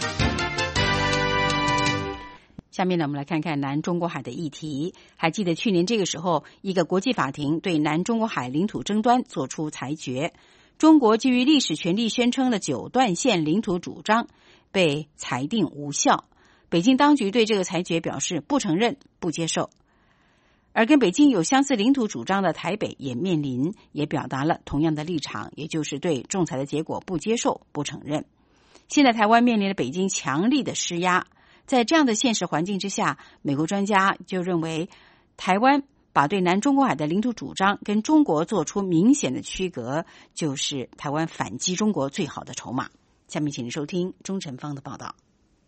下面呢，我们来看看南中国海的议题。还记得去年这个时候，一个国际法庭对南中国海领土争端作出裁决，中国基于历史权利宣称的九段线领土主张被裁定无效。北京当局对这个裁决表示不承认、不接受。而跟北京有相似领土主张的台北也表达了同样的立场，也就是对仲裁的结果不接受、不承认。现在台湾面临了北京强力的施压。在这样的现实环境之下，美国专家就认为，台湾把对南中国海的领土主张跟中国做出明显的区隔，就是台湾反击中国最好的筹码。下面请您收听钟晨芳的报道。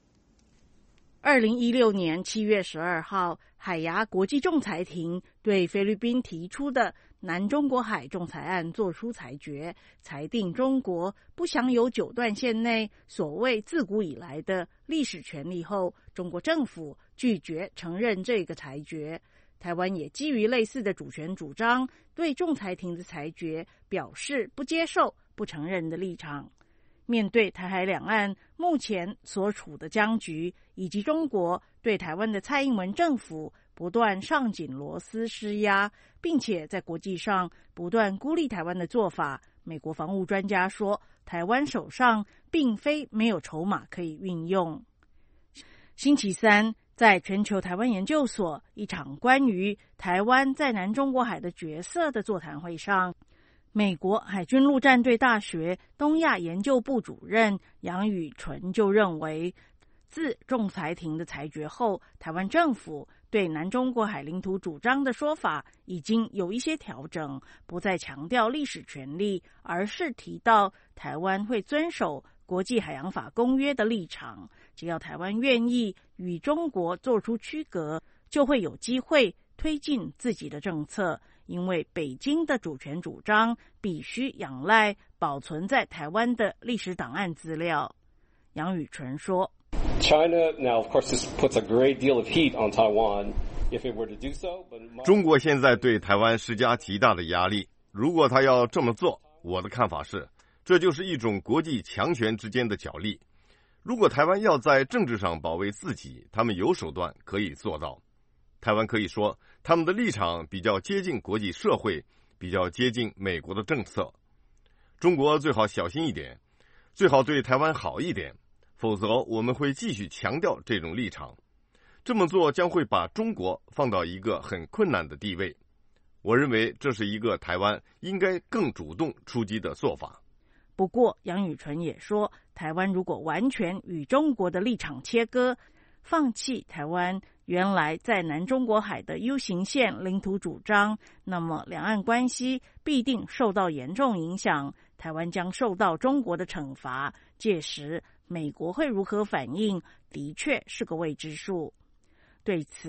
2016年7月12号，海牙国际仲裁庭对菲律宾提出的南中国海仲裁案作出裁决，裁定中国不享有九段线内所谓自古以来的历史权利后，中国政府拒绝承认这个裁决。台湾也基于类似的主权主张，对仲裁庭的裁决表示不接受、不承认的立场。面对台海两岸目前所处的僵局，以及中国对台湾的蔡英文政府不断上紧螺丝施压，并且在国际上不断孤立台湾的做法，美国防务专家说，台湾手上并非没有筹码可以运用。星期三，在全球台湾研究所一场关于台湾在南中国海的角色的座谈会上，美国海军陆战队大学东亚研究部主任杨宇纯就认为，自仲裁庭的裁决后，台湾政府对南中国海领土主张的说法已经有一些调整，不再强调历史权利，而是提到台湾会遵守国际海洋法公约的立场，只要台湾愿意与中国做出区隔，就会有机会推进自己的政策，因为北京的主权主张必须仰赖保存在台湾的历史档案资料。杨宇纯说， China now, of course, this puts a great deal of heat on Taiwan if it were to do so. 中国现在对台湾施加极大的压力，如果他要这么做，我的看法是，这就是一种国际强权之间的角力。如果台湾要在政治上保卫自己，他们有手段可以做到。台湾可以说，他们的立场比较接近国际社会，比较接近美国的政策。中国最好小心一点，最好对台湾好一点，否则我们会继续强调这种立场。这么做将会把中国放到一个很困难的地位。我认为这是一个台湾应该更主动出击的做法。 不过，杨宇纯也说，台湾如果完全与中国的立场切割，放弃台湾原来在南中国海的 U 型线领土主张，那么两岸关系必定受到严重影响，台湾将受到中国的惩罚，届时美国会如何反应，的确是个未知数。对此，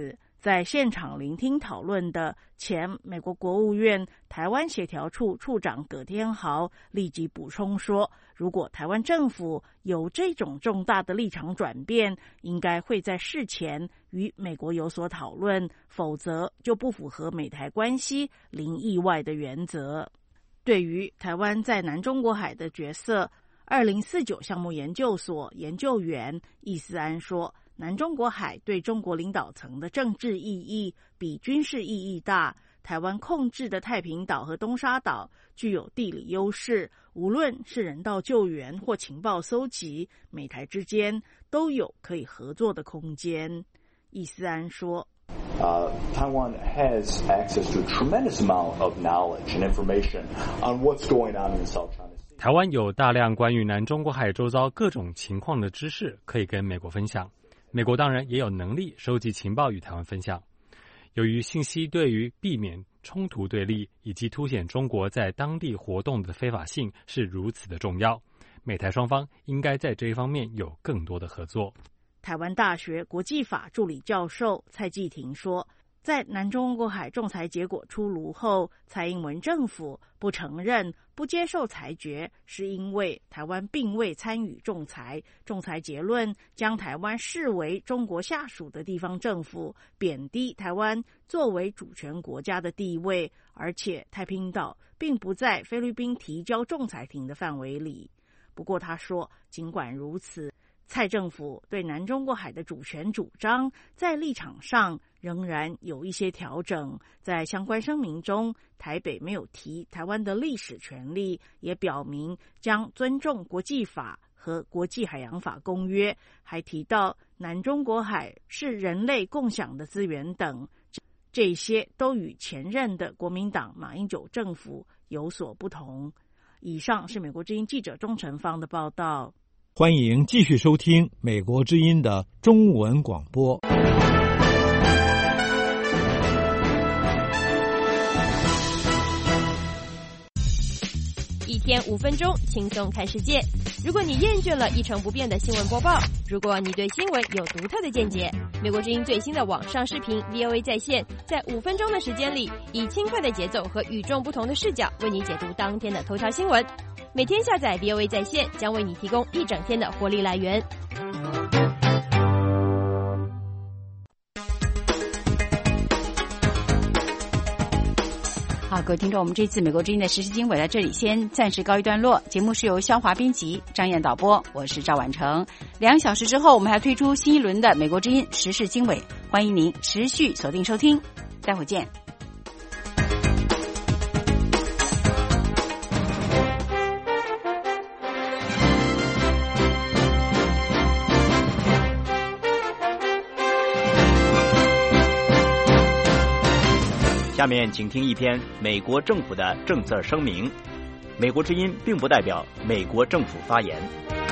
在现场聆听讨论的前美国国务院台湾协调处处长葛天豪立即补充说，如果台湾政府有这种重大的立场转变，应该会在事前与美国有所讨论，否则就不符合美台关系零意外的原则。对于台湾在南中国海的角色，2049项目研究所研究员易思安说，南中国海对中国领导层的政治意义比军事意义大，台湾控制的太平岛和东沙岛具有地理优势，无论是人道救援或情报搜集，美台之间都有可以合作的空间。易思安说 Taiwan has access to a tremendous amount of knowledge and information on what's going on in the South China Sea. 台湾有大量关于南中国海周遭各种情况的知识可以跟美国分享，美国当然也有能力收集情报与台湾分享。由于信息对于避免冲突对立以及凸显中国在当地活动的非法性是如此的重要，美台双方应该在这一方面有更多的合作。 台湾大学国际法助理教授蔡继廷说，在南中国海仲裁结果出炉后，蔡英文政府不承认、不接受裁决，是因为台湾并未参与仲裁，仲裁结论将台湾视为中国下属的地方政府，贬低台湾作为主权国家的地位，而且太平岛并不在菲律宾提交仲裁庭的范围里。不过他说，尽管如此，蔡政府对南中国海的主权主张在立场上仍然有一些调整，在相关声明中，台北没有提台湾的历史权利，也表明将尊重国际法和国际海洋法公约，还提到南中国海是人类共享的资源等，这些都与前任的国民党马英九政府有所不同。以上是美国之音记者钟成芳的报道。 欢迎继续收听美国之音的中文广播。 一天5分钟，轻松看世界。如果你厌倦了一成不变的新闻播报，如果你对新闻有独特的见解，美国之音最新的网上视频 VOA 在线，在5分钟的时间里，以轻快的节奏和与众不同的视角，为你解读当天的头条新闻。每天下载 VOA 在线，将为你提供一整天的活力来源。 好，各位听众，我们这次美国之音的时事经纬在这里先暂时告一段落。节目是由肖华编辑，张燕导播，我是赵婉成。2小时之后，我们还推出新一轮的美国之音时事经纬，欢迎您持续锁定收听。待会见。 下面请听一篇美国政府的政策声明。美国之音并不代表美国政府发言。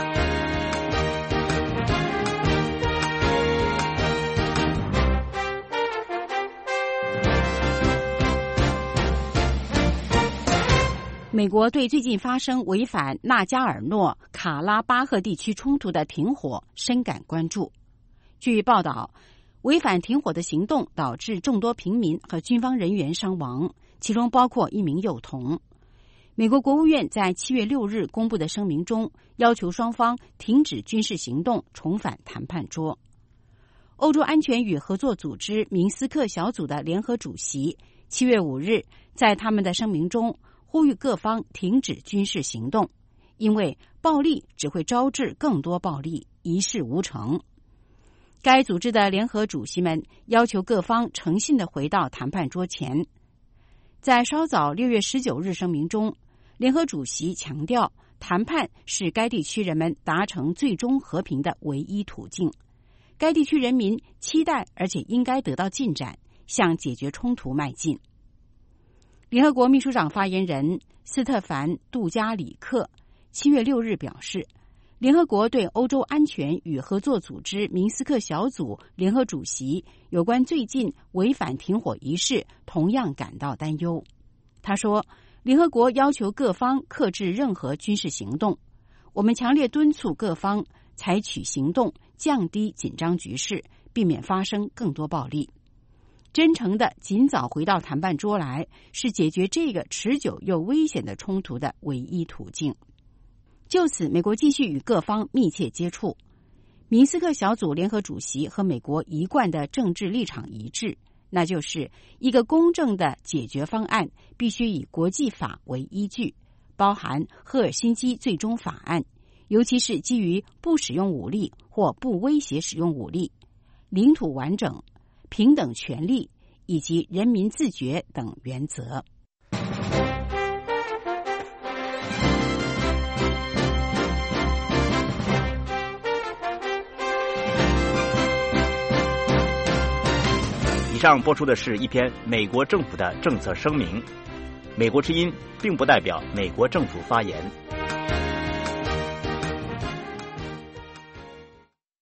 美国对最近发生违反纳加尔诺卡拉巴赫地区冲突的停火深感关注。据报道，违反停火的行动导致众多平民和军方人员伤亡，其中包括一名幼童。美国国务院在7月6日公布的声明中，要求双方停止军事行动，重返谈判桌。欧洲安全与合作组织明斯克小组的联合主席7月5日在他们的声明中呼吁各方停止军事行动，因为暴力只会招致更多暴力，一事无成。该组织的联合主席们要求各方诚信地回到谈判桌前。在稍早6月19日声明中，联合主席强调，谈判是该地区人们达成最终和平的唯一途径。该地区人民期待而且应该得到进展，向解决冲突迈进。联合国秘书长发言人斯特凡·杜加里克7月6日表示，联合国对欧洲安全与合作组织明斯克小组联合主席有关最近违反停火一事同样感到担忧。他说，联合国要求各方克制任何军事行动，我们强烈敦促各方采取行动降低紧张局势，避免发生更多暴力。 真诚的尽早回到谈判桌来，是解决这个持久又危险的冲突的唯一途径。就此，美国继续与各方密切接触。明斯克小组联合主席和美国一贯的政治立场一致，那就是一个公正的解决方案必须以国际法为依据，包含赫尔辛基最终法案，尤其是基于不使用武力或不威胁使用武力、领土完整、平等权利以及人民自决等原则。 以上播出的是一篇美国政府的政策声明。美国之音并不代表美国政府发言。